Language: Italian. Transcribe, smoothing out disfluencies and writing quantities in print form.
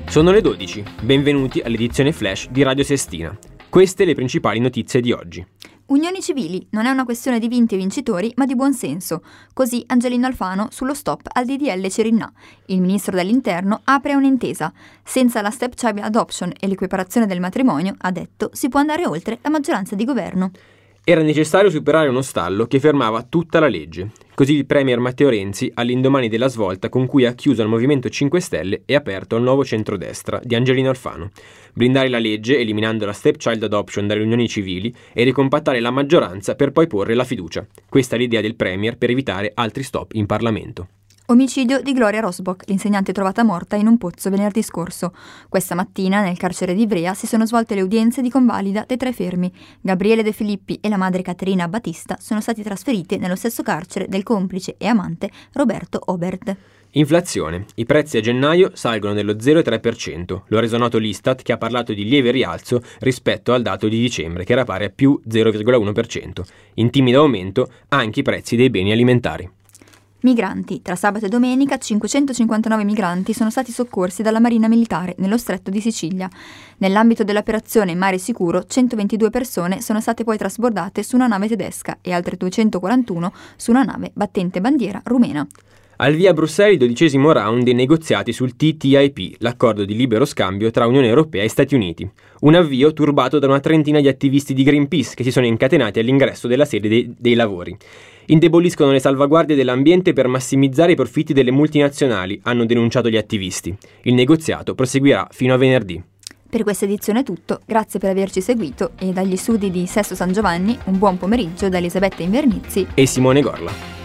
Sono le 12, benvenuti all'edizione flash di Radio Sestina. Queste le principali notizie di oggi. Unioni civili, non è una questione di vinti e vincitori, ma di buonsenso. Così Angelino Alfano sullo stop al DDL Cirinnà. Il ministro dell'Interno apre un'intesa. Senza la stepchild adoption e l'equiparazione del matrimonio, ha detto, si può andare oltre la maggioranza di governo. Era necessario superare uno stallo che fermava tutta la legge. Così il premier Matteo Renzi all'indomani della svolta con cui ha chiuso il Movimento 5 Stelle e aperto il nuovo centrodestra di Angelino Alfano. Blindare la legge eliminando la stepchild adoption dalle unioni civili e ricompattare la maggioranza per poi porre la fiducia. Questa è l'idea del premier per evitare altri stop in Parlamento. Omicidio di Gloria Rosbach, l'insegnante trovata morta in un pozzo venerdì scorso. Questa mattina, nel carcere di Ivrea, si sono svolte le udienze di convalida dei 3 fermi. Gabriele De Filippi e la madre Caterina Battista sono stati trasferiti nello stesso carcere del complice e amante Roberto Obert. Inflazione. I prezzi a gennaio salgono dello 0,3%. Lo ha reso noto l'Istat, che ha parlato di lieve rialzo rispetto al dato di dicembre, che era pari a più 0,1%. In timido aumento anche i prezzi dei beni alimentari. Migranti. Tra sabato e domenica 559 migranti sono stati soccorsi dalla Marina Militare nello stretto di Sicilia. Nell'ambito dell'operazione Mare Sicuro, 122 persone sono state poi trasbordate su una nave tedesca e altre 241 su una nave battente bandiera rumena. Al via a Bruxelles il 12° round dei negoziati sul TTIP, l'accordo di libero scambio tra Unione Europea e Stati Uniti. Un avvio turbato da una trentina di attivisti di Greenpeace che si sono incatenati all'ingresso della sede dei lavori. Indeboliscono le salvaguardie dell'ambiente per massimizzare i profitti delle multinazionali, hanno denunciato gli attivisti. Il negoziato proseguirà fino a venerdì. Per questa edizione è tutto, grazie per averci seguito e dagli studi di Sesto San Giovanni un buon pomeriggio da Elisabetta Invernizzi e Simone Gorla.